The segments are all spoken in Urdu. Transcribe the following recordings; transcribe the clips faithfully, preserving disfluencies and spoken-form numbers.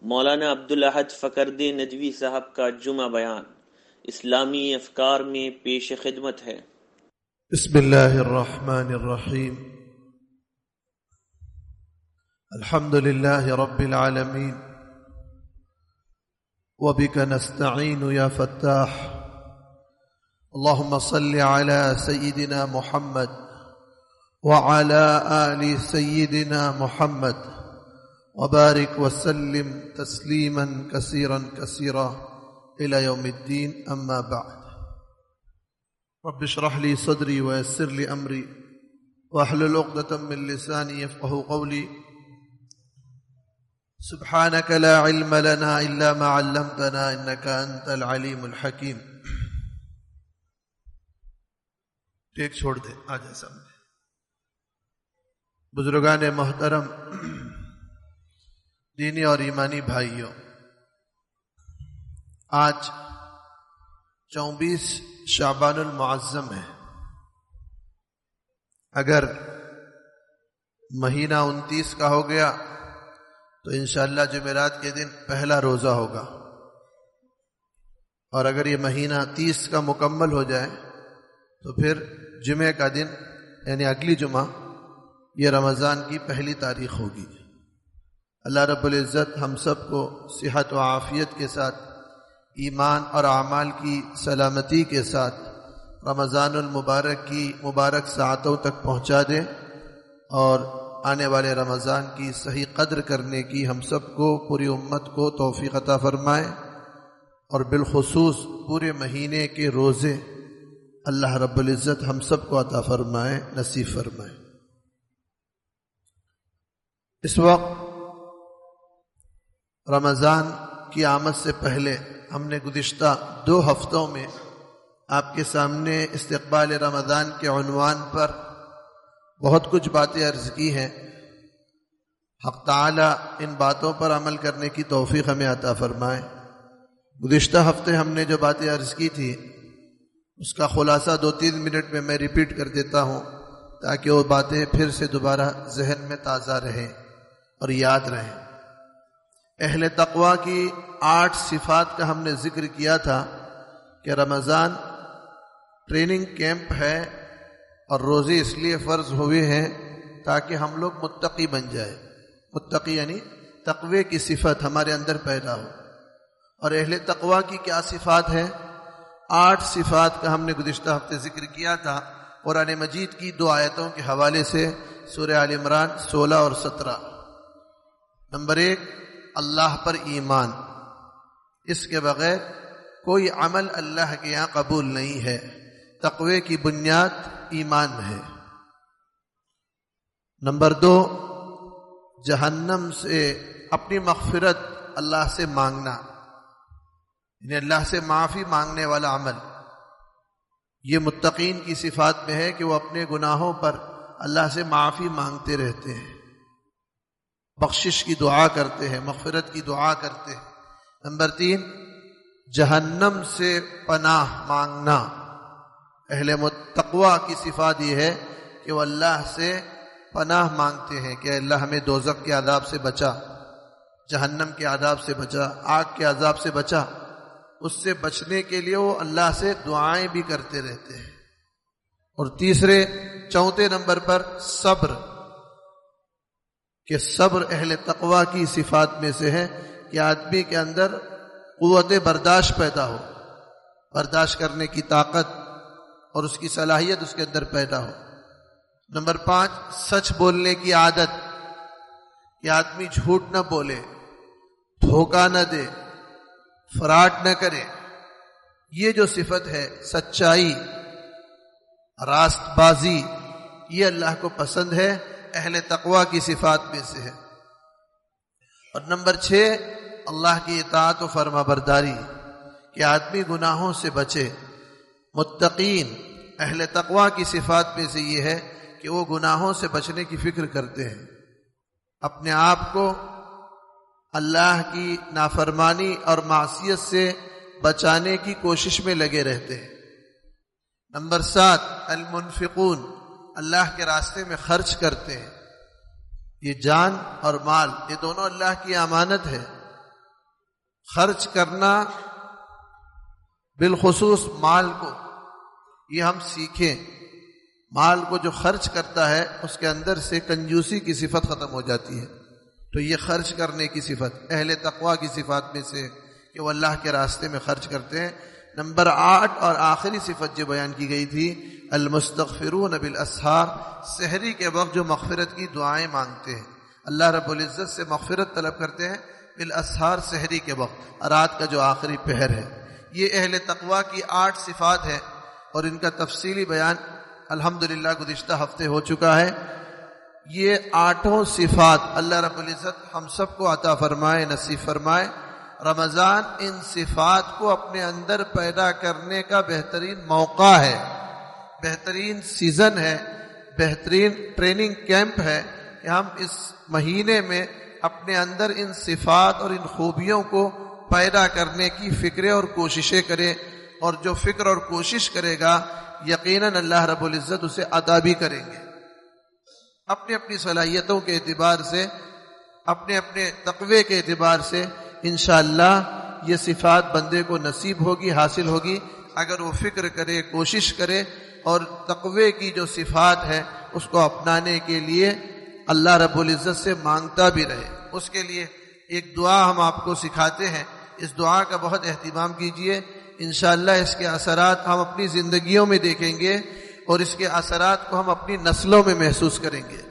مولانا عبدالاحد فقردی ندوی صاحب کا جمعہ بیان اسلامی افکار میں پیش خدمت ہے۔ بسم اللہ الرحمن الرحیم، الحمد للہ رب العالمین، وبک نستعین یا فتاح، اللہم صل علی سیدنا محمد وعلی آل سیدنا محمد وبارک وسلم تسلیما کثیرا کثیرا الی یوم الدین، اما بعد۔ رب اشرح لي صدري ويسر لي امري واحلل عقدة من لساني يفقهوا قولي، سبحانك لا علم لنا الا ما علمتنا انك انت العليم الحكيم۔ ٹیک چھوڑ دے، آ جا سامنے۔ بزرگان محترم، دینی اور ایمانی بھائیوں، آج چوبیس شعبان المعظم ہے۔ اگر مہینہ انتیس کا ہو گیا تو انشاءاللہ جمعرات کے دن پہلا روزہ ہوگا، اور اگر یہ مہینہ تیس کا مکمل ہو جائے تو پھر جمعے کا دن یعنی اگلی جمعہ یہ رمضان کی پہلی تاریخ ہوگی۔ اللہ رب العزت ہم سب کو صحت و عافیت کے ساتھ، ایمان اور اعمال کی سلامتی کے ساتھ رمضان المبارک کی مبارک ساعتوں تک پہنچا دے، اور آنے والے رمضان کی صحیح قدر کرنے کی ہم سب کو، پوری امت کو توفیق عطا فرمائے، اور بالخصوص پورے مہینے کے روزے اللہ رب العزت ہم سب کو عطا فرمائے، نصیب فرمائے۔ اس وقت رمضان کی آمد سے پہلے ہم نے گزشتہ دو ہفتوں میں آپ کے سامنے استقبال رمضان کے عنوان پر بہت کچھ باتیں عرض کی ہیں۔ حق تعالی ان باتوں پر عمل کرنے کی توفیق ہمیں عطا فرمائے۔ گزشتہ ہفتے ہم نے جو باتیں عرض کی تھی اس کا خلاصہ دو تین منٹ میں میں ریپیٹ کر دیتا ہوں، تاکہ وہ باتیں پھر سے دوبارہ ذہن میں تازہ رہیں اور یاد رہیں۔ اہل تقوی کی آٹھ صفات کا ہم نے ذکر کیا تھا کہ رمضان ٹریننگ کیمپ ہے، اور روزے اس لیے فرض ہوئے ہیں تاکہ ہم لوگ متقی بن جائے۔ متقی یعنی تقوی کی صفت ہمارے اندر پیدا ہو۔ اور اہل تقوی کی کیا صفات ہے؟ آٹھ صفات کا ہم نے گزشتہ ہفتے ذکر کیا تھا، قرآن مجید کی دو آیتوں کے حوالے سے، سورہ آل عمران سولہ اور سترہ۔ نمبر ایک، اللہ پر ایمان، اس کے بغیر کوئی عمل اللہ کے یہاں قبول نہیں ہے۔ تقوی کی بنیاد ایمان ہے۔ نمبر دو، جہنم سے اپنی مغفرت اللہ سے مانگنا، یعنی اللہ سے معافی مانگنے والا عمل۔ یہ متقین کی صفات میں ہے کہ وہ اپنے گناہوں پر اللہ سے معافی مانگتے رہتے ہیں، بخشش کی دعا کرتے ہیں، مغفرت کی دعا کرتے ہیں۔ نمبر تین، جہنم سے پناہ مانگنا۔ اہل تقوی کی صفات یہ ہے کہ وہ اللہ سے پناہ مانگتے ہیں کہ اللہ ہمیں دوزخ کے عذاب سے بچا، جہنم کے عذاب سے بچا، آگ کے عذاب سے بچا۔ اس سے بچنے کے لیے وہ اللہ سے دعائیں بھی کرتے رہتے ہیں۔ اور تیسرے چوتھے نمبر پر صبر، کہ صبر اہل تقوی کی صفات میں سے ہے کہ آدمی کے اندر قوت برداشت پیدا ہو، برداشت کرنے کی طاقت اور اس کی صلاحیت اس کے اندر پیدا ہو۔ نمبر پانچ، سچ بولنے کی عادت، کہ آدمی جھوٹ نہ بولے، دھوکہ نہ دے، فراڈ نہ کرے۔ یہ جو صفت ہے سچائی، راست بازی، یہ اللہ کو پسند ہے، اہل تقوی کی صفات میں سے ہے۔ اور نمبر چھ، اللہ کی اطاعت و فرما برداری، کہ آدمی گناہوں سے بچے۔ متقین اہل تقوی کی صفات میں سے یہ ہے کہ وہ گناہوں سے بچنے کی فکر کرتے ہیں، اپنے آپ کو اللہ کی نافرمانی اور معصیت سے بچانے کی کوشش میں لگے رہتے ہیں۔ نمبر سات، المنفقون، اللہ کے راستے میں خرچ کرتے ہیں۔ یہ جان اور مال، یہ دونوں اللہ کی امانت ہے، خرچ کرنا بالخصوص مال کو، یہ ہم سیکھیں. مال کو جو خرچ کرتا ہے اس کے اندر سے کنجوسی کی صفت ختم ہو جاتی ہے. تو یہ خرچ کرنے کی صفت اہل تقوی کی صفات میں سے کہ وہ اللہ کے راستے میں خرچ کرتے ہیں. نمبر آٹھ اور آخری صفت جو بیان کی گئی تھی، المستغفرون بالاسحار، سحری کے وقت جو مغفرت کی دعائیں مانگتے ہیں، اللہ رب العزت سے مغفرت طلب کرتے ہیں بالاسحار، سحری کے وقت، رات کا جو آخری پہر ہے. یہ اہل تقوی کی آٹھ صفات ہیں اور ان کا تفصیلی بیان الحمدللہ گزشتہ ہفتے ہو چکا ہے. یہ آٹھوں صفات اللہ رب العزت ہم سب کو عطا فرمائے، نصیب فرمائے. رمضان ان صفات کو اپنے اندر پیدا کرنے کا بہترین موقع ہے، بہترین سیزن ہے، بہترین ٹریننگ کیمپ ہے کہ ہم اس مہینے میں اپنے اندر ان صفات اور ان خوبیوں کو پیدا کرنے کی فکریں اور کوششیں کریں. اور جو فکر اور کوشش کرے گا یقیناً اللہ رب العزت اسے عطا بھی کریں گے. اپنی اپنی صلاحیتوں کے اعتبار سے، اپنے اپنے تقوی کے اعتبار سے انشاءاللہ یہ صفات بندے کو نصیب ہوگی، حاصل ہوگی، اگر وہ فکر کرے، کوشش کرے اور تقوی کی جو صفات ہے اس کو اپنانے کے لیے اللہ رب العزت سے مانگتا بھی رہے. اس کے لیے ایک دعا ہم آپ کو سکھاتے ہیں، اس دعا کا بہت اہتمام کیجئے. انشاءاللہ اس کے اثرات ہم اپنی زندگیوں میں دیکھیں گے اور اس کے اثرات کو ہم اپنی نسلوں میں محسوس کریں گے.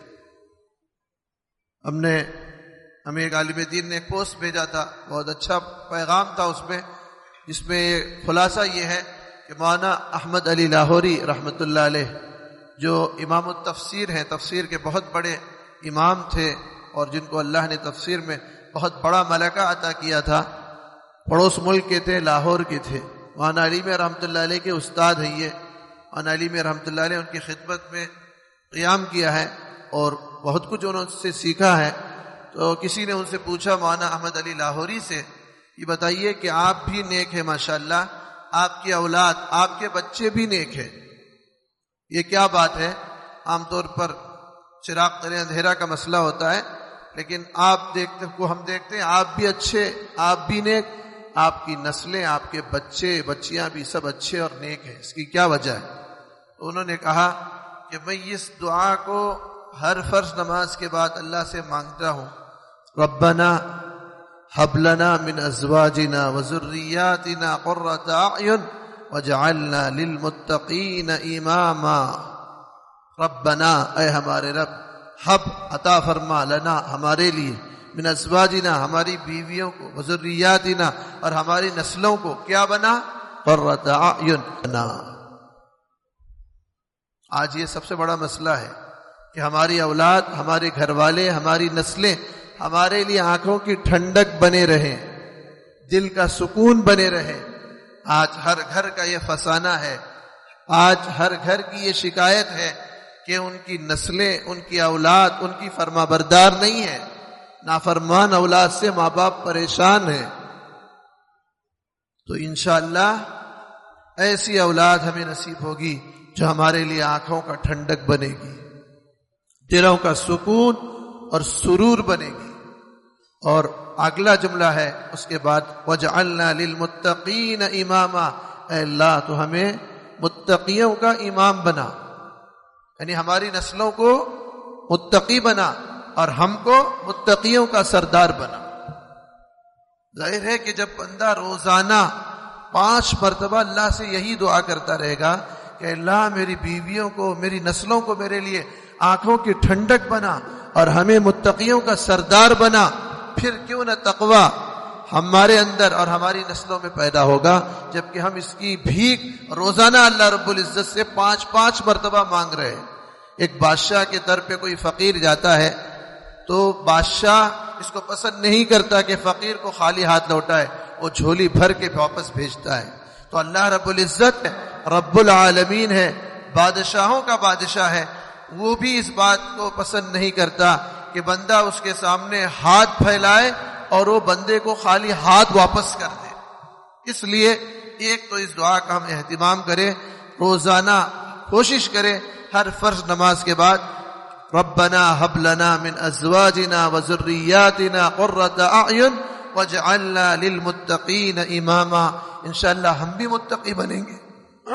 ہم نے ہمیں ایک عالم دین نے ایک پوسٹ بھیجا تھا، بہت اچھا پیغام تھا اس میں، جس میں خلاصہ یہ ہے کہ مولانا احمد علی لاہوری رحمۃ اللہ علیہ جو امام التفسیر ہیں، تفسیر کے بہت بڑے امام تھے اور جن کو اللہ نے تفسیر میں بہت بڑا ملکہ عطا کیا تھا، پڑوس ملک کے تھے، لاہور کے تھے. مولانا علی میں رحمۃ اللہ علیہ کے استاد ہیں یہ. مولانا علی میں رحمۃ اللہ علیہ ان کی خدمت میں قیام کیا ہے اور بہت کچھ انہوں سے سیکھا ہے. تو کسی نے ان سے پوچھا مولانا احمد علی لاہوری سے، یہ بتائیے کہ آپ بھی نیک ہیں ماشاءاللہ، آپ کی اولاد، آپ کے بچے بھی نیک ہیں، یہ کیا بات ہے؟ عام طور پر چراغ تلے اندھیرا کا مسئلہ ہوتا ہے، لیکن آپ دیکھتے کو ہم دیکھتے ہیں آپ بھی اچھے، آپ بھی نیک، آپ کی نسلیں، آپ کے بچے بچیاں بھی سب اچھے اور نیک ہیں. اس کی کیا وجہ ہے؟ تو انہوں نے کہا کہ میں اس دعا کو ہر فرض نماز کے بعد اللہ سے مانگتا ہوں، ربنا هب لنا من ازواجنا وذرياتنا قرة اعین واجعلنا للمتقین اماما. ربنا، اے ہمارے رب، حب عطا فرما، لنا ہمارے لیے، من ازواجنا ہماری بیویوں کو، وذریاتنا اور ہماری نسلوں کو کیا بنا؟ قرۃ اعین بنا. آج یہ سب سے بڑا مسئلہ ہے کہ ہماری اولاد، ہمارے گھر والے، ہماری نسلیں ہمارے لیے آنکھوں کی ٹھنڈک بنے رہیں، دل کا سکون بنے رہیں. آج ہر گھر کا یہ فسانہ ہے، آج ہر گھر کی یہ شکایت ہے کہ ان کی نسلیں، ان کی اولاد ان کی فرما بردار نہیں ہے. نافرمان اولاد سے ماں باپ پریشان ہیں. تو انشاءاللہ ایسی اولاد ہمیں نصیب ہوگی جو ہمارے لیے آنکھوں کا ٹھنڈک بنے گی، دلوں کا سکون اور سرور بنے گی. اور اگلا جملہ ہے اس کے بعد وَجْعَلْنَا لِلْمُتَّقِينَ إِمَامًا، اے اللہ تو ہمیں متقیوں کا امام بنا، یعنی ہماری نسلوں کو متقی بنا اور ہم کو متقیوں کا سردار بنا. ظاہر ہے کہ جب بندہ روزانہ پانچ مرتبہ اللہ سے یہی دعا کرتا رہے گا کہ اللہ میری بیویوں کو، میری نسلوں کو میرے لیے آنکھوں کی ٹھنڈک بنا اور ہمیں متقیوں کا سردار بنا، پھر کیوں نہ تقوی ہمارے اندر اور ہماری نسلوں میں پیدا ہوگا، جبکہ ہم اس کی بھیک روزانہ اللہ رب العزت سے پانچ پانچ مرتبہ مانگ رہے ہیں. ایک بادشاہ کے در پہ کوئی فقیر جاتا ہے تو بادشاہ اس کو پسند نہیں کرتا کہ فقیر کو خالی ہاتھ لوٹائے، وہ جھولی بھر کے واپس بھیجتا ہے. تو اللہ رب العزت رب العالمین ہے، بادشاہوں کا بادشاہ ہے، وہ بھی اس بات کو پسند نہیں کرتا کہ بندہ اس کے سامنے ہاتھ پھیلائے اور وہ بندے کو خالی ہاتھ واپس کر دے. اس لیے ایک تو اس دعا کا ہم اہتمام کریں، روزانہ کوشش کریں ہر فرض نماز کے بعد ربنا هب لنا من ازواجنا وذرياتنا قرة اعین وَاجْعَلْنَا لِلْمُتَّقِينَ إِمَامًا، انشاءاللہ ہم بھی متقی بنیں گے.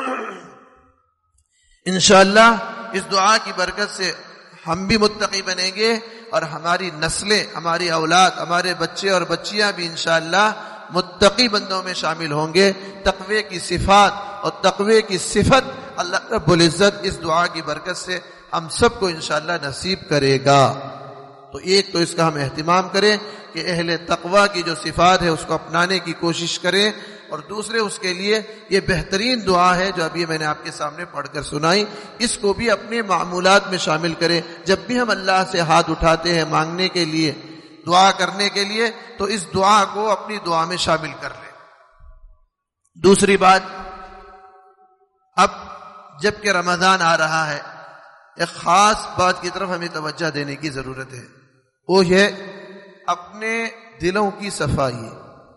انشاءاللہ اس دعا کی برکت سے ہم بھی متقی بنیں گے اور ہماری نسلیں، ہماری اولاد، ہمارے بچے اور بچیاں بھی انشاءاللہ متقی بندوں میں شامل ہوں گے. تقوی کی صفات اور تقوی کی صفت اللہ رب العزت اس دعا کی برکت سے ہم سب کو انشاءاللہ نصیب کرے گا. تو ایک تو اس کا ہم اہتمام کریں کہ اہل تقوی کی جو صفات ہے اس کو اپنانے کی کوشش کریں، اور دوسرے اس کے لیے یہ بہترین دعا ہے جو ابھی میں نے آپ کے سامنے پڑھ کر سنائی، اس کو بھی اپنے معمولات میں شامل کریں. جب بھی ہم اللہ سے ہاتھ اٹھاتے ہیں مانگنے کے لیے، دعا کرنے کے لیے، تو اس دعا کو اپنی دعا میں شامل کر لیں. دوسری بات، اب جب کہ رمضان آ رہا ہے، ایک خاص بات کی طرف ہمیں توجہ دینے کی ضرورت ہے، وہ ہے اپنے دلوں کی صفائی.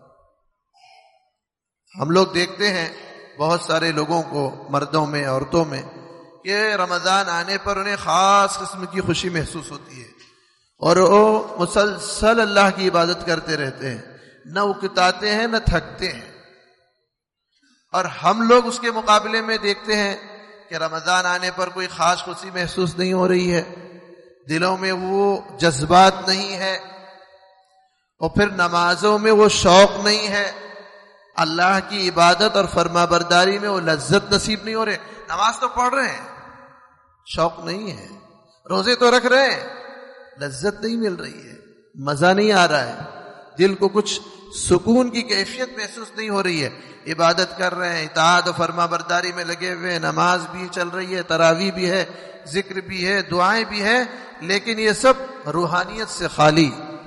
ہم لوگ دیکھتے ہیں بہت سارے لوگوں کو، مردوں میں عورتوں میں، کہ رمضان آنے پر انہیں خاص قسم کی خوشی محسوس ہوتی ہے اور وہ مسلسل اللہ کی عبادت کرتے رہتے ہیں، نہ اکتاتے ہیں نہ تھکتے ہیں. اور ہم لوگ اس کے مقابلے میں دیکھتے ہیں کہ رمضان آنے پر کوئی خاص خوشی محسوس نہیں ہو رہی ہے، دلوں میں وہ جذبات نہیں ہے، اور پھر نمازوں میں وہ شوق نہیں ہے، اللہ کی عبادت اور فرما برداری میں وہ لذت نصیب نہیں ہو رہے. نماز تو پڑھ رہے ہیں، شوق نہیں ہے، روزے تو رکھ رہے ہیں، لذت نہیں مل رہی ہے، مزہ نہیں آ رہا ہے، دل کو کچھ سکون کی کیفیت محسوس نہیں ہو رہی ہے. عبادت کر رہے ہیں، اطاعت و فرما برداری میں لگے ہوئے ہیں، نماز بھی چل رہی ہے، تراویح بھی ہے، ذکر بھی ہے، دعائیں بھی ہیں، لیکن یہ سب روحانیت سے خالی،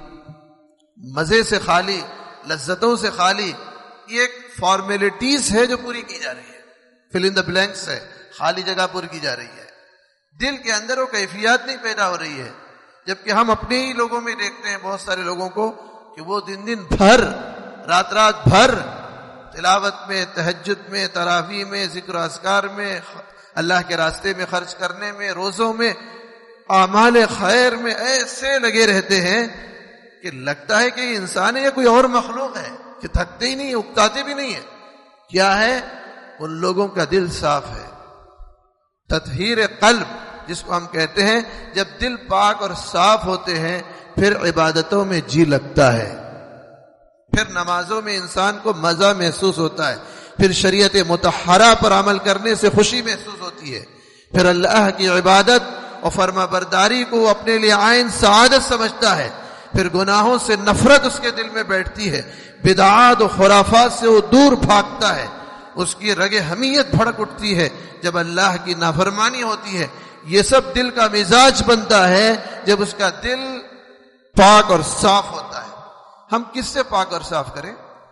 مزے سے خالی، لذتوں سے خالی. یہ ایک فارمیلٹیز ہے جو پوری کی جا رہی ہے، فل ان دا بلینکس ہے، خالی جگہ پوری کی جا رہی ہے. دل کے اندر وہ کیفیات نہیں پیدا ہو رہی ہے. جبکہ ہم اپنے ہی لوگوں میں دیکھتے ہیں بہت سارے لوگوں کو کہ وہ دن دن بھر، رات رات بھر تلاوت میں، تہجد میں، تراویح میں، ذکر و اذکار میں، اللہ کے راستے میں خرچ کرنے میں، روزوں میں، اعمال خیر میں ایسے لگے رہتے ہیں کہ لگتا ہے کہ یہ انسان ہے یا کوئی اور مخلوق ہے، کہ تھکتے ہی نہیں، اکتاتے بھی نہیں ہیں. کیا ہے؟ ان لوگوں کا دل صاف ہے. تطہیر قلب جس کو ہم کہتے ہیں، جب دل پاک اور صاف ہوتے ہیں پھر عبادتوں میں جی لگتا ہے، پھر نمازوں میں انسان کو مزہ محسوس ہوتا ہے، پھر شریعت مطہرہ پر عمل کرنے سے خوشی محسوس ہوتی ہے، پھر اللہ کی عبادت اور فرما برداری کو وہ اپنے لیے عین سعادت سمجھتا ہے، پھر گناہوں سے نفرت اس کے دل میں بیٹھتی ہے، بدعات و خرافات سے وہ دور بھاگتا ہے، اس کی رگ حمیت بھڑک اٹھتی ہے جب اللہ کی نافرمانی ہوتی ہے. یہ سب دل کا مزاج بنتا ہے جب اس کا دل پاک اور صاف ہوتا ہے. ہم کس سے پاک اور صاف کریں؟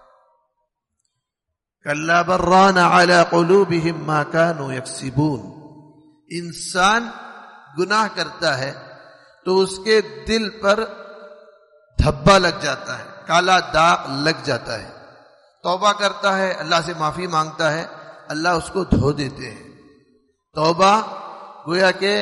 کلا بران علی قلوبہم ما کانوا یکسبون. انسان گناہ کرتا ہے تو اس کے دل پر دھبا لگ جاتا ہے، کالا داغ لگ جاتا ہے. توبہ کرتا ہے، اللہ سے معافی مانگتا ہے، اللہ اس کو دھو دیتے ہیں. توبہ گویا کہ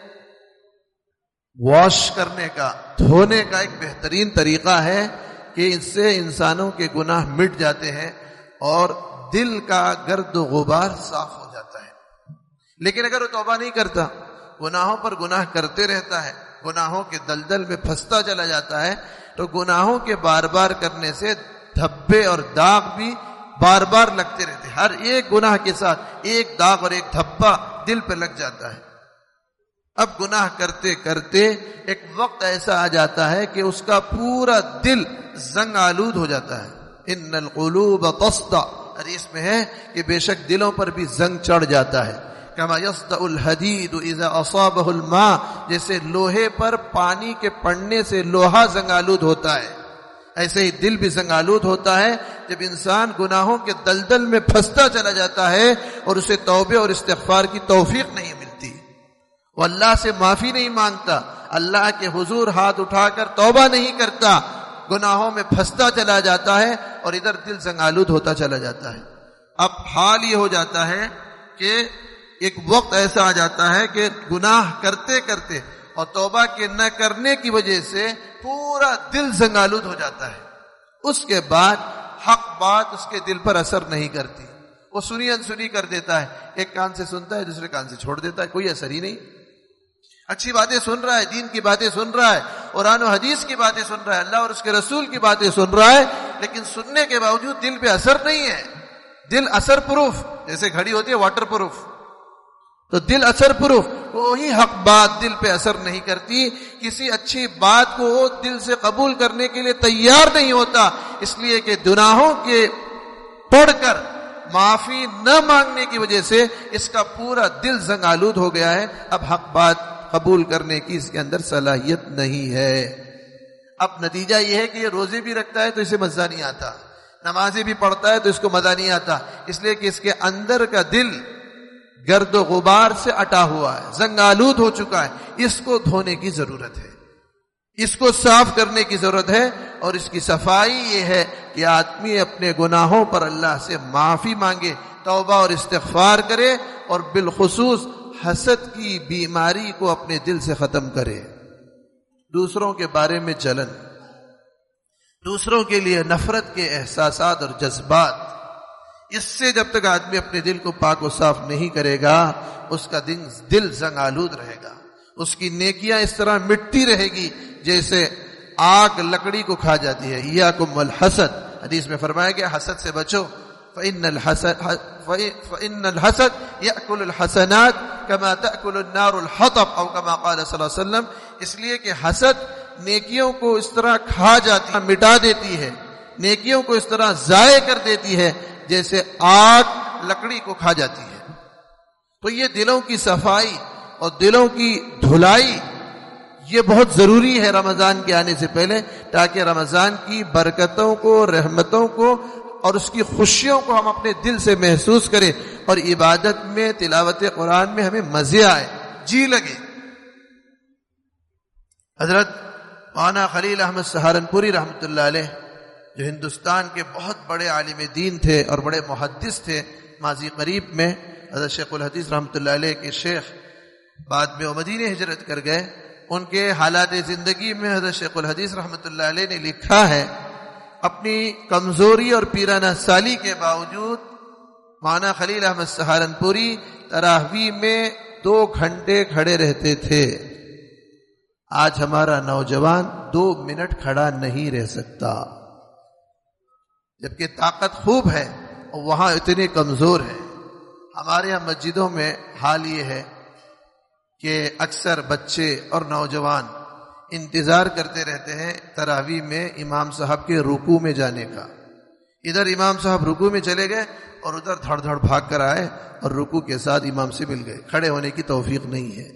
واش کرنے کا، دھونے کا ایک بہترین طریقہ ہے کہ اس سے انسانوں کے گناہ مٹ جاتے ہیں اور دل کا گرد و غبار صاف ہو جاتا ہے. لیکن اگر وہ توبہ نہیں کرتا، گناہوں پر گناہ کرتے رہتا ہے، گناہوں کے دلدل میں پھنستا چلا جاتا ہے، تو گناہوں کے بار بار کرنے سے دھبے اور داغ بھی بار بار لگتے رہتے ہیں. ہر ایک گناہ کے ساتھ ایک داغ اور ایک دھبا دل پہ لگ جاتا ہے. اب گناہ کرتے کرتے ایک وقت ایسا آ جاتا ہے کہ اس کا پورا دل زنگ آلود ہو جاتا ہے. ان القلوب تصدع، حدیث میں ہے کہ بے شک دلوں پر بھی زنگ چڑھ جاتا ہے. کما یصدع الحدید اذا اصابہ الماء، جیسے لوہے پر پانی کے پڑنے سے لوہا زنگ آلود ہوتا ہے، ایسے ہی دل بھی زنگ آلود ہوتا ہے جب انسان گناہوں کے دلدل میں پھنستا چلا جاتا ہے اور اسے توبہ اور استغفار کی توفیق نہیں ملتی، وہ اللہ سے معافی نہیں مانگتا، اللہ کے حضور ہاتھ اٹھا کر توبہ نہیں کرتا، گناہوں میں پھنستا چلا جاتا ہے اور ادھر دل زنگ آلود ہوتا چلا جاتا ہے. اب حال یہ ہو جاتا ہے کہ ایک وقت ایسا آ جاتا ہے کہ گناہ کرتے کرتے اور توبہ کے نہ کرنے کی وجہ سے پورا دل زنگ آلود ہو جاتا ہے. اس کے بعد حق بات اس کے دل پر اثر نہیں کرتی، وہ سنی انسنی کر دیتا ہے، ایک کان سے سنتا ہے دوسرے کان سے چھوڑ دیتا ہے، کوئی اثر ہی نہیں۔ اچھی باتیں سن رہا ہے، دین کی باتیں سن رہا ہے، قرآن و حدیث کی باتیں سن رہا ہے، اللہ اور اس کے رسول کی باتیں سن رہا ہے، لیکن سننے کے باوجود دل پہ اثر نہیں ہے۔ دل اثر پروف، جیسے گھڑی ہوتی ہے واٹر پروف، تو دل اثر پروف، وہی حق بات دل پہ اثر نہیں کرتی۔ کسی اچھی بات کو وہ دل سے قبول کرنے کے لیے تیار نہیں ہوتا، اس لیے کہ گناہوں کے پڑھ کر معافی نہ مانگنے کی وجہ سے اس کا پورا دل زنگ آلود ہو گیا ہے، اب حق بات قبول کرنے کی اس کے اندر صلاحیت نہیں ہے۔ اب نتیجہ یہ ہے کہ یہ روزے بھی رکھتا ہے تو اسے مزہ نہیں آتا، نمازیں بھی پڑھتا ہے تو اس کو مزہ نہیں آتا، اس لیے کہ اس کے اندر کا دل گرد و غبار سے اٹا ہوا ہے، زنگ آلود ہو چکا ہے، اس کو دھونے کی ضرورت ہے، اس کو صاف کرنے کی ضرورت ہے، اور اس کی صفائی یہ ہے کہ آدمی اپنے گناہوں پر اللہ سے معافی مانگے، توبہ اور استغفار کرے، اور بالخصوص حسد کی بیماری کو اپنے دل سے ختم کرے۔ دوسروں کے بارے میں جلن، دوسروں کے لیے نفرت کے احساسات اور جذبات، اس سے جب تک آدمی اپنے دل کو پاک و صاف نہیں کرے گا، اس کا دل دل زنگ آلود رہے گا، اس کی نیکیاں اس طرح مٹتی رہے گی جیسے آگ لکڑی کو کھا جاتی ہے۔ ایاکم والحسد، حدیث میں فرمایا گیا حسد سے بچو، فإن الحسد فإن الحسد يأكل الحسنات كما تأكل النار الحطب، او كما قال صلی اللہ علیہ وسلم، اس لیے کہ حسد نیکیوں کو اس طرح کھا جاتی ہے، مٹا دیتی ہے، نیکیوں کو اس طرح ضائع کر دیتی ہے جیسے آگ لکڑی کو کھا جاتی ہے۔ تو یہ دلوں کی صفائی اور دلوں کی دھلائی یہ بہت ضروری ہے رمضان کے آنے سے پہلے، تاکہ رمضان کی برکتوں کو، رحمتوں کو اور اس کی خوشیوں کو ہم اپنے دل سے محسوس کریں، اور عبادت میں، تلاوت قرآن میں ہمیں مزے آئے، جی لگے۔ حضرت مولانا خلیل احمد سہارنپوری رحمۃ اللہ علیہ، جو ہندوستان کے بہت بڑے عالم دین تھے اور بڑے محدث تھے، ماضی قریب میں حضرت شیخ الحدیث رحمۃ اللہ علیہ کے شیخ بعد میں وہ مدینہ ہجرت کر گئے، ان کے حالات زندگی میں حضرت شیخ الحدیث رحمۃ اللہ علیہ نے لکھا ہے، اپنی کمزوری اور پیرانہ سالی کے باوجود مولانا خلیل احمد سہارنپوری تراویح میں دو گھنٹے کھڑے رہتے تھے۔ آج ہمارا نوجوان دو منٹ کھڑا نہیں رہ سکتا، جبکہ طاقت خوب ہے اور وہاں اتنے کمزور ہیں۔ ہمارے یہاں مسجدوں میں حال یہ ہے کہ اکثر بچے اور نوجوان انتظار کرتے رہتے ہیں تراویح میں امام صاحب کے رکوع میں جانے کا، ادھر امام صاحب رکوع میں چلے گئے اور ادھر دھڑ دھڑ بھاگ کر آئے اور رکوع کے ساتھ امام سے مل گئے، کھڑے ہونے کی توفیق نہیں ہے۔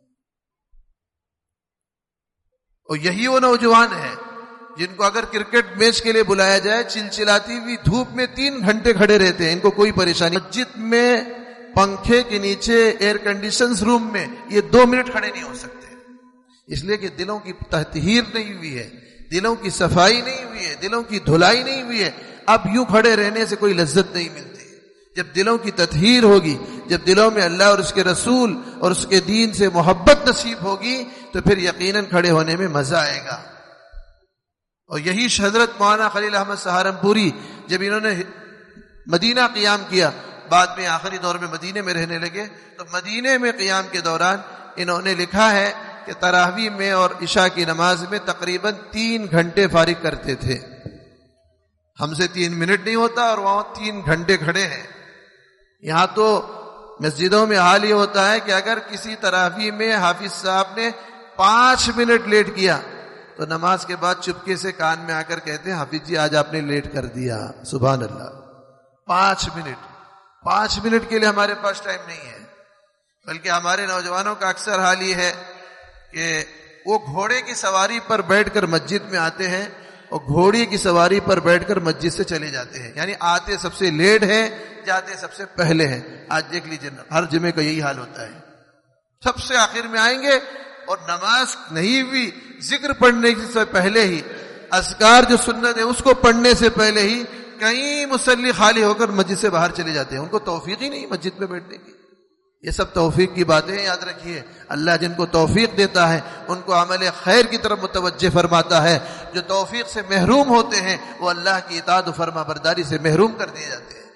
اور یہی وہ نوجوان ہیں جن کو اگر کرکٹ میچ کے لیے بلایا جائے، چلچلاتی ہوئی دھوپ میں تین گھنٹے کھڑے رہتے ہیں، ان کو کوئی پریشانی۔ مسجد میں پنکھے کے نیچے ایئر کنڈیشنز روم میں یہ دو منٹ کھڑے نہیں ہو سکتے، اس لیے کہ دلوں کی تطہیر نہیں ہوئی ہے، دلوں کی صفائی نہیں ہوئی ہے، دلوں کی دھلائی نہیں ہوئی ہے۔ اب یوں کھڑے رہنے سے کوئی لذت نہیں ملتی۔ جب دلوں کی تطہیر ہوگی، جب دلوں میں اللہ اور اس کے رسول اور اس کے دین سے محبت نصیب ہوگی، تو پھر یقیناً کھڑے ہونے میں مزہ آئے گا۔ اور یہی حضرت مولانا خلیل احمد سہارنپوری جب انہوں نے مدینہ قیام کیا، بعد میں آخری دور میں مدینے میں رہنے لگے، تو مدینے میں قیام کے دوران انہوں نے لکھا ہے کہ تراویح میں اور عشاء کی نماز میں تقریباً تین گھنٹے فارغ کرتے تھے۔ ہم سے تین منٹ نہیں ہوتا اور وہاں تین گھنٹے کھڑے ہیں۔ یہاں تو مسجدوں میں حال یہ ہوتا ہے کہ اگر کسی تراویح میں حافظ صاحب نے پانچ منٹ لیٹ کیا تو نماز کے بعد چپکے سے کان میں آ کر کہتے ہیں حافظ جی آج آپ نے لیٹ کر دیا، سبحان اللہ۔ پانچ منٹ پانچ منٹ کے لیے ہمارے پاس ٹائم نہیں ہے، بلکہ ہمارے نوجوانوں کا اکثر حال یہ ہے کہ وہ گھوڑے کی سواری پر بیٹھ کر مسجد میں آتے ہیں اور گھوڑی کی سواری پر بیٹھ کر مسجد سے چلے جاتے ہیں، یعنی آتے سب سے لیٹ ہیں، جاتے سب سے پہلے ہیں۔ آج دیکھ لیجیے ہر جمعے کا یہی حال ہوتا ہے، سب سے آخر میں آئیں گے اور نماز نہیں ہوئی، ذکر پڑھنے سے پہلے ہی، اذکار جو سنت ہے اس کو پڑھنے سے پہلے ہی کئی مصلی خالی ہو کر مسجد سے باہر چلے جاتے ہیں، ان کو توفیق ہی نہیں مسجد میں بیٹھنے کی۔ یہ سب توفیق کی باتیں ہیں، یاد رکھیے اللہ جن کو توفیق دیتا ہے ان کو عمل خیر کی طرف متوجہ فرماتا ہے، جو توفیق سے محروم ہوتے ہیں وہ اللہ کی اطاعت و فرما برداری سے محروم کر دیے جاتے ہیں۔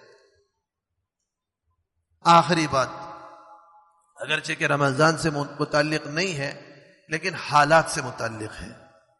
آخری بات، اگرچہ کہ رمضان سے متعلق نہیں ہے لیکن حالات سے متعلق ہے،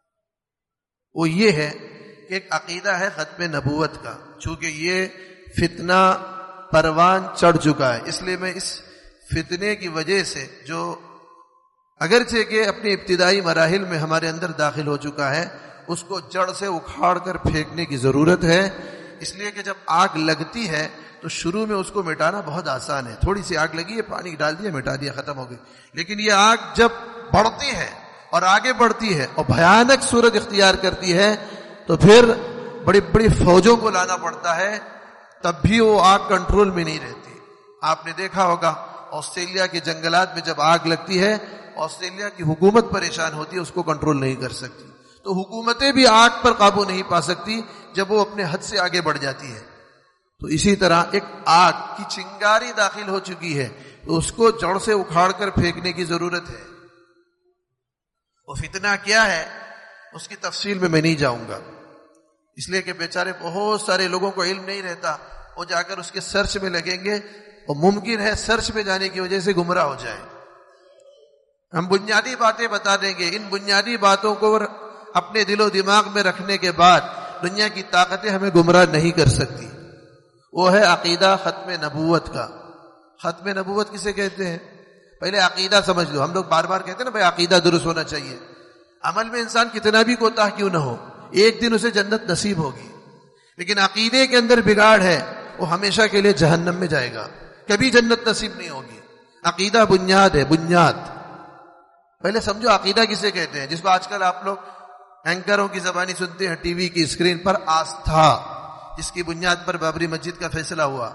وہ یہ ہے کہ ایک عقیدہ ہے ختم نبوت کا، چونکہ یہ فتنہ پروان چڑھ چکا ہے، اس لیے میں اس فتنے کی وجہ سے جو اگرچہ کہ اپنی ابتدائی مراحل میں ہمارے اندر داخل ہو چکا ہے اس کو جڑ سے اکھاڑ کر پھینکنے کی ضرورت ہے، اس لیے کہ جب آگ لگتی ہے تو شروع میں اس کو مٹانا بہت آسان ہے، تھوڑی سی آگ لگی ہے پانی ڈال دیا مٹا دیا ختم ہو گئی، لیکن یہ آگ جب بڑھتی ہے اور آگے بڑھتی ہے اور بھیانک صورت اختیار کرتی ہے تو پھر بڑی بڑی فوجوں کو لانا پڑتا ہے، تب بھی وہ آگ کنٹرول میں نہیں رہتی۔ آپ نے دیکھا ہوگا آسٹریلیا کے جنگلات میں جب آگ لگتی ہے آسٹریلیا کی حکومت پریشان ہوتی ہے، اس کو کنٹرول نہیں کر سکتی، تو حکومتیں بھی آگ پر قابو نہیں پا سکتی جب وہ اپنے حد سے آگے بڑھ جاتی ہے۔ تو اسی طرح ایک آگ کی چنگاری داخل ہو چکی ہے تو اس کو جڑ سے اکھاڑ کر پھینکنے کی ضرورت ہے۔ وہ فتنہ کیا ہے اس کی تفصیل میں میں نہیں جاؤں گا، اس لیے کہ بیچارے بہت سارے لوگوں کو علم نہیں رہتا، وہ جا کر اس کے سرچ میں لگیں گے اور ممکن ہے سرچ میں جانے کی وجہ سے گمراہ ہو جائے۔ ہم بنیادی باتیں بتا دیں گے، ان بنیادی باتوں کو اپنے دل و دماغ میں رکھنے کے بعد دنیا کی طاقتیں ہمیں گمراہ نہیں کر سکتی۔ وہ ہے عقیدہ ختم نبوت کا۔ ختم نبوت کسے کہتے ہیں؟ پہلے عقیدہ سمجھ لو، ہم لوگ بار بار کہتے ہیں نا بھائی عقیدہ درست ہونا چاہیے، عمل میں انسان کتنا بھی کوتاہ کیوں نہ ہو ایک دن اسے جنت نصیب ہوگی، لیکن عقیدے کے اندر بگاڑ ہے وہ ہمیشہ کے لیے جہنم میں جائے گا، کبھی جنت نصیب نہیں ہوگی۔ عقیدہ بنیاد ہے، بنیاد۔ پہلے سمجھو عقیدہ کسے کہتے ہیں، جس کو آج کل آپ لوگ اینکروں کی زبانی سنتے ہیں ٹی وی کی اسکرین پر، آستھا، جس کی بنیاد پر بابری مسجد کا فیصلہ ہوا۔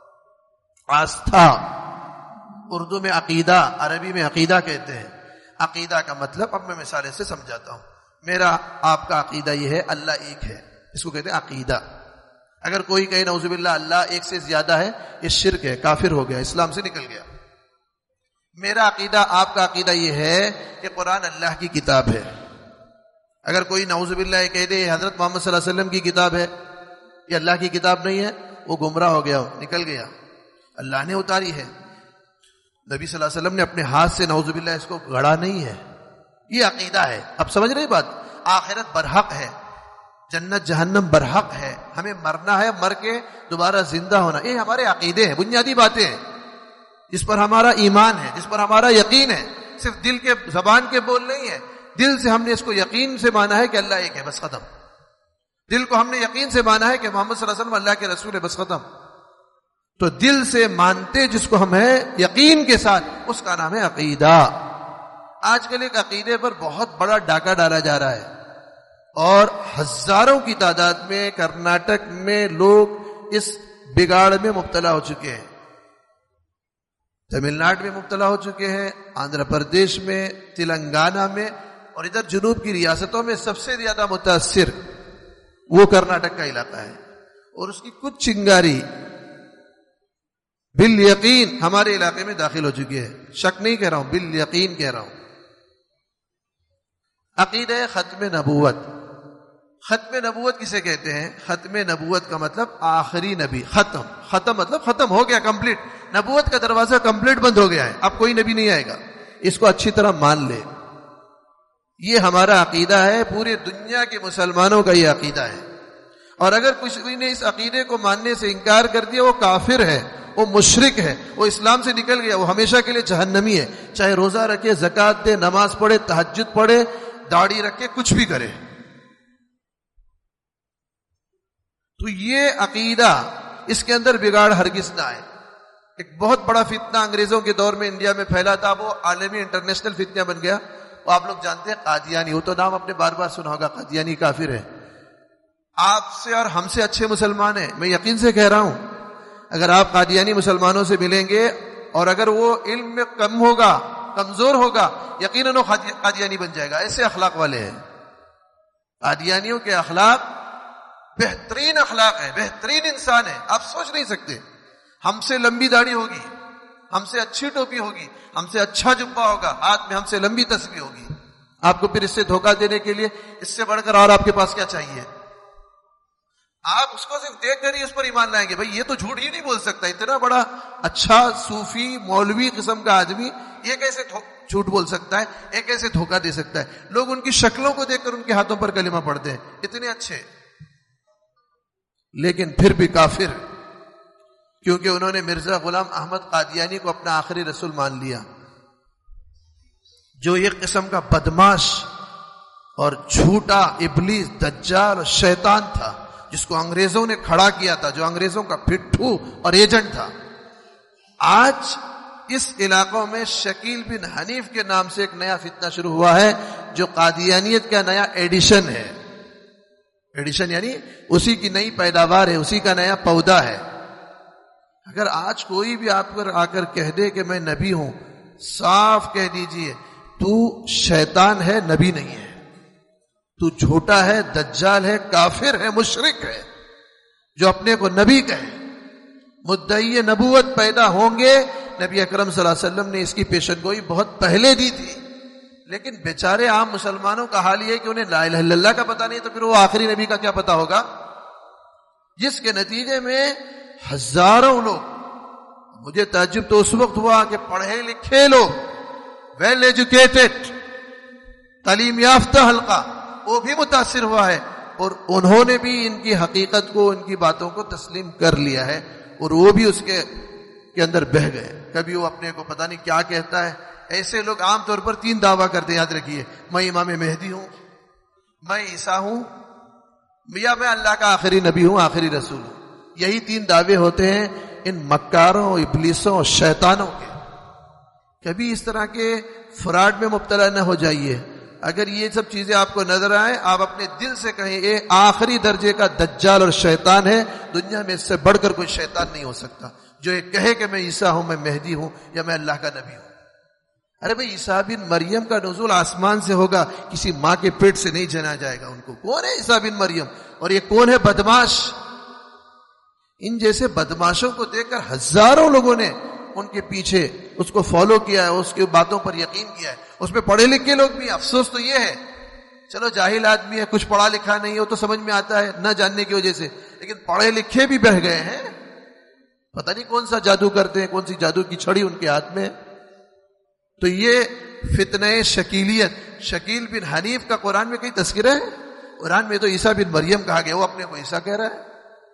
آستھا اردو میں عقیدہ، عربی میں عقیدہ کہتے ہیں۔ عقیدہ کا مطلب اب میں مثالیں سے سمجھاتا ہوں۔ میرا آپ کا عقیدہ یہ ہے اللہ ایک ہے، اس کو کہتے ہیں عقیدہ۔ اگر کوئی کہے نعوذ باللہ اللہ ایک سے زیادہ ہے، یہ شرک ہے، کافر ہو گیا، اسلام سے نکل گیا۔ میرا عقیدہ آپ کا عقیدہ یہ ہے کہ قرآن اللہ کی کتاب ہے۔ اگر کوئی نعوذ باللہ یہ کہہ دے حضرت محمد صلی اللہ علیہ وسلم کی کتاب ہے، یہ اللہ کی کتاب نہیں ہے، وہ گمراہ ہو گیا، نکل گیا، اللہ نے اتاری ہے، نبی صلی اللہ علیہ وسلم نے اپنے ہاتھ سے نعوذ باللہ اس کو گھڑا نہیں ہے، یہ عقیدہ ہے۔ اب سمجھ رہے بات؟ آخرت برحق ہے، جنت جہنم برحق ہے، ہمیں مرنا ہے، مر کے دوبارہ زندہ ہونا، یہ ہمارے عقیدے ہیں، بنیادی باتیں ہیں جس پر ہمارا ایمان ہے، جس پر ہمارا یقین ہے، صرف دل کے زبان کے بول نہیں ہے، دل سے ہم نے اس کو یقین سے مانا ہے کہ اللہ ایک ہے، بس ختم۔ دل کو ہم نے یقین سے مانا ہے کہ محمد صلی اللہ علیہ وسلم اللہ کے رسول ہے، بس ختم۔ تو دل سے مانتے جس کو ہم ہیں یقین کے ساتھ، اس کا نام ہے عقیدہ۔ آج کل ایک عقیدے پر بہت بڑا ڈاکہ ڈالا جا رہا ہے اور ہزاروں کی تعداد میں کرناٹک میں لوگ اس بگاڑ میں مبتلا ہو چکے ہیں، تمل ناڈو میں مبتلا ہو چکے ہیں، آندھرا پردیش میں، تلنگانہ میں، اور ادھر جنوب کی ریاستوں میں سب سے زیادہ متاثر وہ کرناٹک کا علاقہ ہے، اور اس کی کچھ چنگاری بالیقین ہمارے علاقے میں داخل ہو چکی ہے، شک نہیں کہہ رہا ہوں، بالیقین کہہ رہا ہوں۔ عقیدہ ختم نبوت۔ ختم نبوت کسے کہتے ہیں؟ ختم نبوت کا مطلب آخری نبی، ختم، ختم مطلب ختم ہو گیا، کمپلیٹ، نبوت کا دروازہ کمپلیٹ بند ہو گیا ہے، اب کوئی نبی نہیں آئے گا، اس کو اچھی طرح مان لے۔ یہ ہمارا عقیدہ ہے، پوری دنیا کے مسلمانوں کا یہ عقیدہ ہے، اور اگر کسی نے اس عقیدے کو ماننے سے انکار کر دیا وہ کافر ہے، وہ مشرک ہے، وہ اسلام سے نکل گیا، وہ ہمیشہ کے لیے جہنمی ہے، چاہے روزہ رکھے، زکوٰۃ دے، نماز پڑھے، تہجد پڑھے، داڑھی رکھے، کچھ بھی کرے۔ تو یہ عقیدہ، اس کے اندر بگاڑ ہرگز نہ آئے۔ ایک بہت بڑا فتنہ انگریزوں کے دور میں انڈیا میں پھیلا تھا، وہ عالمی انٹرنیشنل فتنہ بن گیا، وہ آپ لوگ جانتے ہیں قادیانی، وہ تو نام آپ نے بار بار سنا ہوگا، قادیانی کافر ہے۔ آپ سے اور ہم سے اچھے مسلمان ہیں، میں یقین سے کہہ رہا ہوں، اگر آپ قادیانی مسلمانوں سے ملیں گے اور اگر وہ علم میں کم ہوگا، کمزور ہوگا، یقیناً وہ قادیانی بن جائے گا، ایسے اخلاق والے ہیں۔ قادیانیوں کے اخلاق بہترین اخلاق ہے، بہترین انسان ہے، آپ سوچ نہیں سکتے۔ ہم سے لمبی داڑھی ہوگی، ہم سے اچھی ٹوپی ہوگی، ہم سے اچھا جبہ ہوگا، ہاتھ میں ہم سے لمبی تسبیح ہوگی. آپ کو پھر اس سے دھوکہ دینے کے لیے اس سے بڑھ کر اور آپ کے پاس کیا چاہیے؟ آپ اس کو صرف دیکھ کر ہی اس پر ایمان لائیں گے. بھئی یہ تو جھوٹ ہی نہیں بول سکتا، اتنا بڑا اچھا صوفی مولوی قسم کا آدمی یہ کیسے جھوٹ بول سکتا ہے، یہ کیسے دھوکہ دے سکتا ہے. لوگ ان کی شکلوں کو دیکھ کر ان کے ہاتھوں پر کلمہ پڑھتے ہیں، اتنے اچھے، لیکن پھر بھی کافر، کیونکہ انہوں نے مرزا غلام احمد قادیانی کو اپنا آخری رسول مان لیا، جو ایک قسم کا بدماش اور جھوٹا ابلیس دجال اور شیطان تھا، جس کو انگریزوں نے کھڑا کیا تھا، جو انگریزوں کا پٹھو اور ایجنٹ تھا. آج اس علاقوں میں شکیل بن حنیف کے نام سے ایک نیا فتنہ شروع ہوا ہے، جو قادیانیت کا نیا ایڈیشن ہے. ایڈیشن یعنی اسی کی نئی پیداوار ہے، اسی کا نیا پودا ہے. اگر آج کوئی بھی آپ پر آ کر کہہ دے کہ میں نبی ہوں، صاف کہہ دیجئے تو شیطان ہے، نبی نہیں ہے. تو جھوٹا ہے، دجال ہے، کافر ہے، مشرک ہے. جو اپنے کو نبی کہے، مدعی نبوت پیدا ہوں گے. نبی اکرم صلی اللہ علیہ وسلم نے اس کی پیشن گوئی بہت پہلے دی تھی، لیکن بیچارے عام مسلمانوں کا حال یہ ہے کہ انہیں لا الہ الا اللہ کا پتہ نہیں، تو پھر وہ آخری نبی کا کیا پتہ ہوگا؟ جس کے نتیجے میں ہزاروں لوگ، مجھے تعجب تو اس وقت ہوا کہ پڑھے لکھے لوگ، ویل ایجوکیٹڈ، تعلیم یافتہ حلقہ، وہ بھی متاثر ہوا ہے، اور انہوں نے بھی ان کی حقیقت کو، ان کی باتوں کو تسلیم کر لیا ہے، اور وہ بھی اس کے کے اندر بہ گئے. کبھی وہ اپنے کو پتہ نہیں کیا کہتا ہے. ایسے لوگ عام طور پر تین دعویٰ کرتے ہیں، یاد رکھیے، میں امام مہدی ہوں، میں عیسیٰ ہوں، یا میں اللہ کا آخری نبی ہوں، آخری رسول ہوں. یہی تین دعوے ہوتے ہیں ان مکاروں، ابلیسوں اور شیطانوں کے. کبھی اس طرح کے فراڈ میں مبتلا نہ ہو جائیے. اگر یہ سب چیزیں آپ کو نظر آئیں، آپ اپنے دل سے کہیں یہ آخری درجے کا دجال اور شیطان ہے، دنیا میں اس سے بڑھ کر کوئی شیطان نہیں ہو سکتا جو یہ کہے کہ میں عیسیٰ ہوں، میں مہدی ہوں، یا میں اللہ کا نبی ہوں. ارے بھئی عیسیٰ بن مریم کا نزول آسمان سے ہوگا، کسی ماں کے پیٹ سے نہیں جنا جائے گا. ان کو کون ہے عیسیٰ بن مریم؟ اور یہ کون ہے بدماش؟ ان جیسے بدماشوں کو دیکھ کر ہزاروں لوگوں نے ان کے پیچھے اس کو فالو کیا ہے، اس کی باتوں پر یقین کیا ہے. اس میں پڑھے لکھے لوگ بھی. افسوس تو یہ ہے، چلو جاہل آدمی ہے، کچھ پڑھا لکھا نہیں ہے، وہ تو سمجھ میں آتا ہے نہ جاننے کی وجہ سے، لیکن پڑھے لکھے بھی بہہ گئے ہیں. پتہ نہیں کون سا جادو کرتے ہیں، کون سی جادو کی چھڑی ان کے ہاتھ میں. تو یہ فتنہ شکیلیت، شکیل بن حنیف کا قرآن میں کئی تذکرہ ہے؟ قرآن میں تو عیسیٰ بن مریم کہا گیا، وہ اپنے کو عیسیٰ کہہ رہا ہے.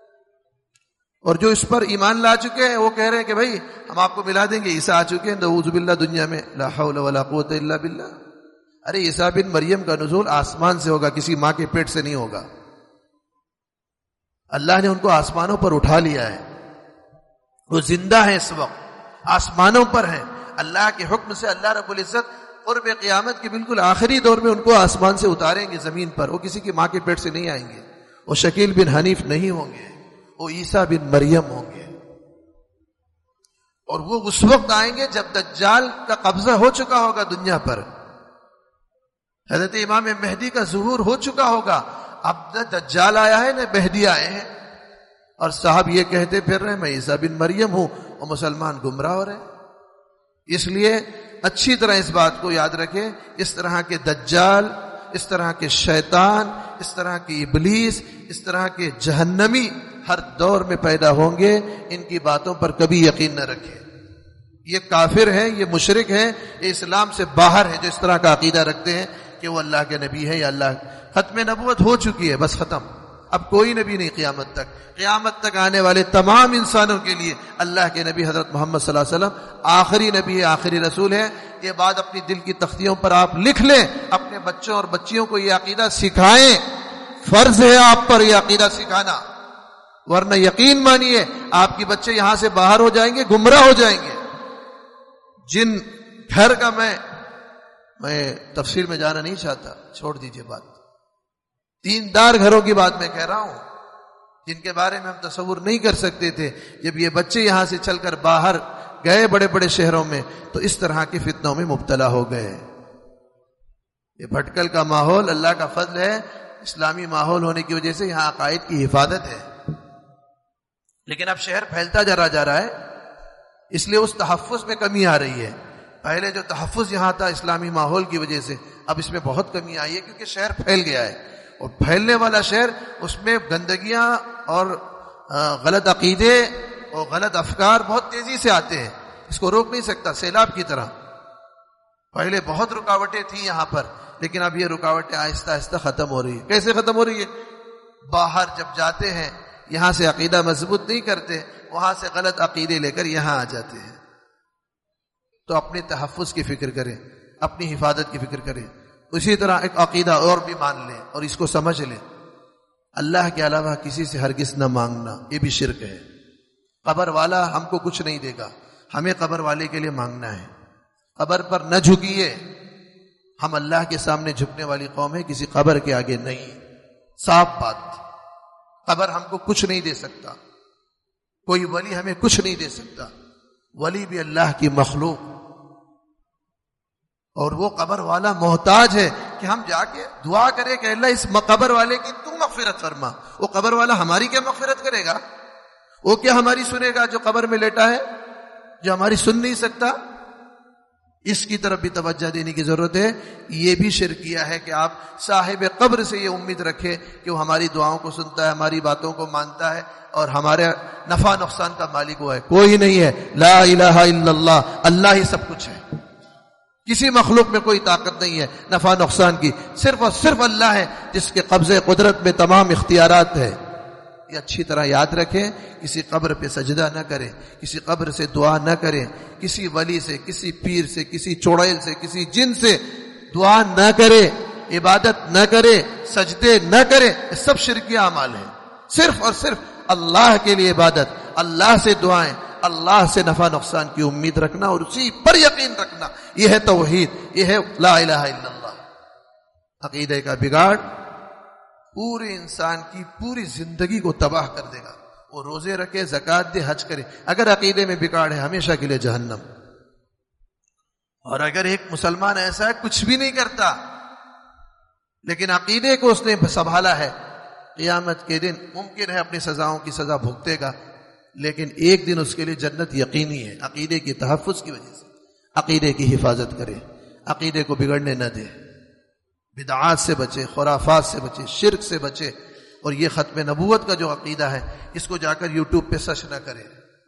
اور جو اس پر ایمان لا چکے ہیں وہ کہہ رہے ہیں کہ بھائی ہم آپ کو ملا دیں گے، عیسیٰ آ چکے ہیں، نعوذ باللہ دنیا میں، لا حول ولا قوت الا باللہ. ارے عیسیٰ بن مریم کا نزول آسمان سے ہوگا، کسی ماں کے پیٹ سے نہیں ہوگا. اللہ نے ان کو آسمانوں پر اٹھا لیا ہے، وہ زندہ ہیں اس وقت، آسمانوں پر ہیں. اللہ کے حکم سے اللہ رب العزت قرب قیامت کے بالکل آخری دور میں ان کو آسمان سے اتاریں گے زمین پر. وہ کسی کی ماں کے پیٹ سے نہیں آئیں گے، وہ شکیل بن حنیف نہیں ہوں گے، وہ عیسیٰ بن مریم ہوں گے. اور وہ اس وقت آئیں گے جب دجال کا قبضہ ہو چکا ہوگا دنیا پر، حضرت امام مہدی کا ظہور ہو چکا ہوگا. اب نہ دجال آیا ہے نہ مہدی آئے ہیں، اور صاحب یہ کہتے پھر رہے میں عیسیٰ بن مریم ہوں، اور مسلمان گمراہ ہو رہے. اس لیے اچھی طرح اس بات کو یاد رکھیں، اس طرح کے دجال، اس طرح کے شیطان، اس طرح کی ابلیس، اس طرح کے جہنمی ہر دور میں پیدا ہوں گے. ان کی باتوں پر کبھی یقین نہ رکھیں. یہ کافر ہیں، یہ مشرک ہیں، یہ اسلام سے باہر ہیں جو اس طرح کا عقیدہ رکھتے ہیں کہ وہ اللہ کے نبی ہے یا اللہ. ختم نبوت ہو چکی ہے، بس ختم. اب کوئی نبی نہیں قیامت تک. قیامت تک آنے والے تمام انسانوں کے لیے اللہ کے نبی حضرت محمد صلی اللہ علیہ وسلم آخری نبی ہے، آخری رسول ہے. یہ بات اپنی دل کی تختیوں پر آپ لکھ لیں، اپنے بچوں اور بچیوں کو یہ عقیدہ سکھائیں. فرض ہے آپ پر یہ عقیدہ سکھانا، ورنہ یقین مانیے آپ کے بچے یہاں سے باہر ہو جائیں گے، گمراہ ہو جائیں گے. جن گھر کا میں میں تفصیل میں جانا نہیں چاہتا، چھوڑ دیجئے بات. تین دار گھروں کی بات میں کہہ رہا ہوں جن کے بارے میں ہم تصور نہیں کر سکتے تھے. جب یہ بچے یہاں سے چل کر باہر گئے بڑے بڑے شہروں میں تو اس طرح کے فتنوں میں مبتلا ہو گئے. یہ بھٹکل کا ماحول اللہ کا فضل ہے، اسلامی ماحول ہونے کی وجہ سے یہاں عقائد کی حفاظت ہے. لیکن اب شہر پھیلتا جا رہا جا رہا ہے، اس لیے اس تحفظ میں کمی آ رہی ہے. پہلے جو تحفظ یہاں تھا اسلامی ماحول کی وجہ سے، اب اس میں بہت کمی آئی ہے کیونکہ شہر پھیل گیا ہے، اور پھیلنے والا شہر اس میں گندگیاں اور غلط عقیدے اور غلط افکار بہت تیزی سے آتے ہیں. اس کو روک نہیں سکتا، سیلاب کی طرح. پہلے بہت رکاوٹیں تھیں یہاں پر، لیکن اب یہ رکاوٹیں آہستہ آہستہ ختم ہو رہی ہے. کیسے ختم ہو رہی ہے؟ باہر جب جاتے ہیں یہاں سے عقیدہ مضبوط نہیں کرتے، وہاں سے غلط عقیدے لے کر یہاں آ جاتے ہیں. تو اپنے تحفظ کی فکر کریں، اپنی حفاظت کی فکر کریں. اسی طرح ایک عقیدہ اور بھی مان لیں اور اس کو سمجھ لیں، اللہ کے علاوہ کسی سے ہرگز نہ مانگنا، یہ بھی شرک ہے. قبر والا ہم کو کچھ نہیں دے گا، ہمیں قبر والے کے لیے مانگنا ہے. قبر پر نہ جھکیے، ہم اللہ کے سامنے جھکنے والی قوم ہے، کسی قبر کے آگے نہیں. صاف بات. قبر ہم کو کچھ نہیں دے سکتا، کوئی ولی ہمیں کچھ نہیں دے سکتا. ولی بھی اللہ کی مخلوق، اور وہ قبر والا محتاج ہے کہ ہم جا کے دعا کریں کہ اللہ اس قبر والے کی تو مغفرت فرما. وہ قبر والا ہماری کیا مغفرت کرے گا؟ وہ کیا ہماری سنے گا جو قبر میں لیٹا ہے، جو ہماری سن نہیں سکتا؟ اس کی طرف بھی توجہ دینے کی ضرورت ہے. یہ بھی شرکیہ ہے کہ آپ صاحب قبر سے یہ امید رکھیں کہ وہ ہماری دعاؤں کو سنتا ہے، ہماری باتوں کو مانتا ہے، اور ہمارے نفع نقصان کا مالک وہ ہے. کوئی نہیں ہے. لا الہ الا اللہ، اللہ ہی سب کچھ ہے. کسی مخلوق میں کوئی طاقت نہیں ہے نفع نقصان کی، صرف اور صرف اللہ ہے جس کے قبضے قدرت میں تمام اختیارات ہے. یہ اچھی طرح یاد رکھیں. کسی قبر پہ سجدہ نہ کریں، کسی قبر سے دعا نہ کریں، کسی ولی سے، کسی پیر سے، کسی چڑیل سے، کسی جن سے دعا نہ کرے، عبادت نہ کرے، سجدے نہ کرے. یہ سب شرکیہ اعمال ہیں. صرف اور صرف اللہ کے لیے عبادت، اللہ سے دعائیں، اللہ سے نفع نقصان کی امید رکھنا اور اسی پر یقین رکھنا. یہ ہے توحید، یہ ہے لا الہ الا اللہ. عقیدے کا بگاڑ پورے انسان کی پوری زندگی کو تباہ کر دے گا. وہ روزے رکھے، زکات دے، حج کرے، اگر عقیدے میں بگاڑ ہے ہمیشہ کے لیے جہنم. اور اگر ایک مسلمان ایسا ہے کچھ بھی نہیں کرتا لیکن عقیدے کو اس نے سنبھالا ہے، قیامت کے دن ممکن ہے اپنی سزاؤں کی سزا بھگتے گا، لیکن ایک دن اس کے لیے جنت یقینی ہے. عقیدے کی تحفظ کی وجہ سے عقیدے کی حفاظت کرے، عقیدے کو بگڑنے نہ دے، بدعات سے بچے، خرافات سے بچے، شرک سے بچے. اور یہ ختم نبوت کا جو عقیدہ ہے اس کو جا کر یوٹیوب پہ سرچ نہ کرے.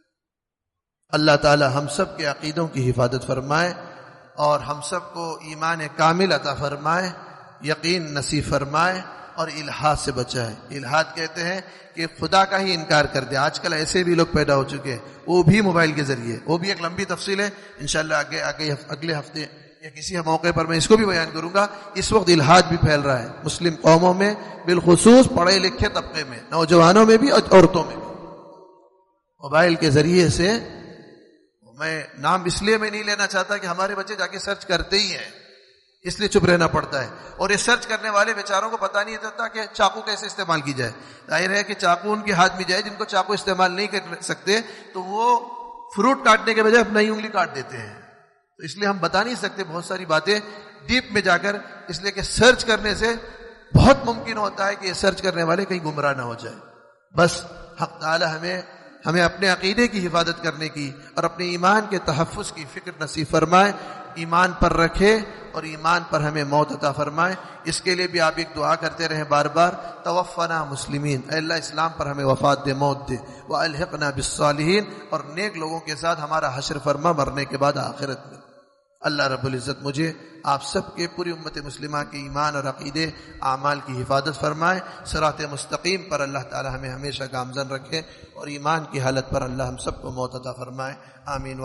اللہ تعالی ہم سب کے عقیدوں کی حفاظت فرمائے اور ہم سب کو ایمان کامل عطا فرمائے، یقین نصیب فرمائے اور الحاد سے بچائے. الحاد کہتے ہیں کہ خدا کا ہی انکار کر دے. آج کل ایسے بھی لوگ پیدا ہو چکے ہیں، وہ بھی موبائل کے ذریعے. وہ بھی ایک لمبی تفصیل ہے، انشاءاللہ آگے آگے اگلے ہفتے یا کسی موقع پر میں اس کو بھی بیان کروں گا. اس وقت الحاد بھی پھیل رہا ہے مسلم قوموں میں، بالخصوص پڑھے لکھے طبقے میں، نوجوانوں میں بھی اور عورتوں میں بھی. موبائل کے ذریعے سے میں نام اس لیے میں نہیں لینا چاہتا کہ ہمارے بچے جا کے سرچ کرتے ہی ہیں، اس لیے چپ رہنا پڑتا ہے. اور یہ سرچ کرنے والے بیچاروں کو پتہ نہیں ہوتا کہ چاقو کیسے استعمال کی جائے. ظاہر ہے کہ چاقو ان کے ہاتھ میں جائے. جن کو چاقو استعمال نہیں کر سکتے تو وہ فروٹ کاٹنے کے بجائے اپنا ہی انگلی کاٹ دیتے ہیں. تو اس لیے ہم بتا نہیں سکتے بہت ساری باتیں ڈیپ میں جا کر، اس لیے کہ سرچ کرنے سے بہت ممکن ہوتا ہے کہ یہ سرچ کرنے والے کہیں گمراہ نہ ہو جائے. بس حق تعالی ہمیں ہمیں اپنے عقیدے کی حفاظت کرنے کی اور اپنے ایمان کے تحفظ کی فکر نصیب فرمائے، ایمان پر رکھے اور ایمان پر ہمیں موت عطا فرمائے. اس کے لیے بھی آپ ایک دعا کرتے رہیں بار بار، توفنا مسلمین، اے اللہ اسلام پر ہمیں وفات دے، موت دے، والحقنا بالصالحین، اور نیک لوگوں کے ساتھ ہمارا حشر فرما مرنے کے بعد آخرت میں. اللہ رب العزت مجھے آپ سب کے پوری امت مسلمہ کے ایمان اور عقیدے اعمال کی حفاظت فرمائے. صراط مستقیم پر اللہ تعالی ہمیں ہمیشہ گامزن رکھے اور ایمان کی حالت پر اللہ ہم سب کو موت عطا فرمائے. آمین.